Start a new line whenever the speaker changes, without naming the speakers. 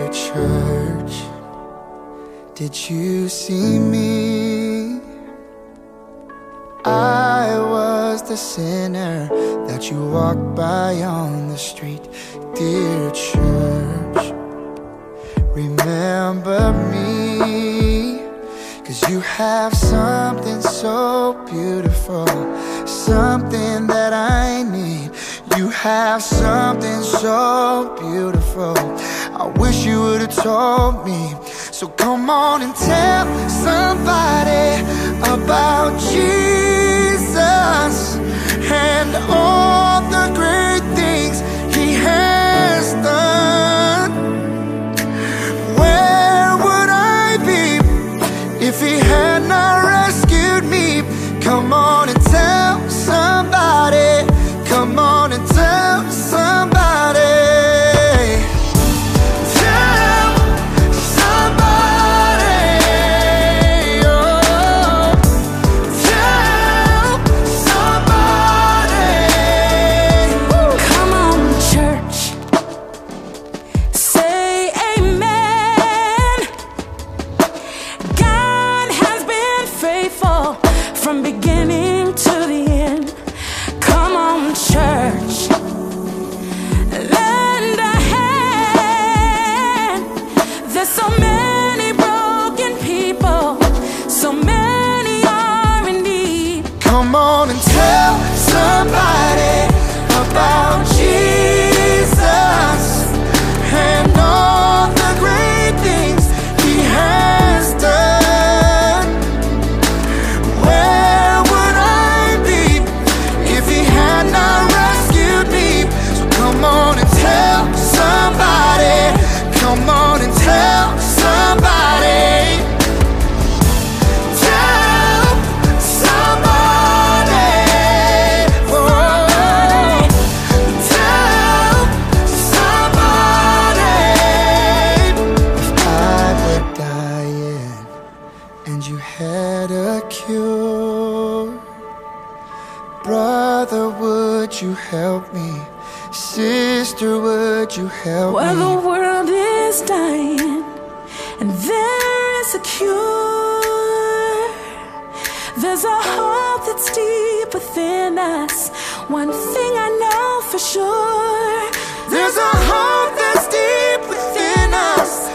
church, did you see me? I was the sinner that you walked by on the street. Dear church, remember me, 'cause you have something so beautiful, something that I need. You have something so beautiful, I wish you would've told me. So come on and tell somebody about Jesus and all the great things He has done. Where would I be if He had not rescued me? Come on and tell somebody. Come on and tell somebody. Tell somebody. Oh, tell somebody.
Woo. Come on, church, say amen. God has been faithful from beginning to the end. Come on, church, lend a hand. There's so many broken people, so many are in need.
Come on and tell somebody about Jesus and all the great things He has done. Where would I be if He had not rescued me? So come on and tell somebody. Come on and tell somebody. Tell somebody. Oh, tell somebody. If I were dying and you had a cure, brother, would you help me? Sister, would you help
Well,
me?
the world is dying and there is a cure. There's a hope that's deep within us. One thing I know for sure,
There's a hope that's deep within us.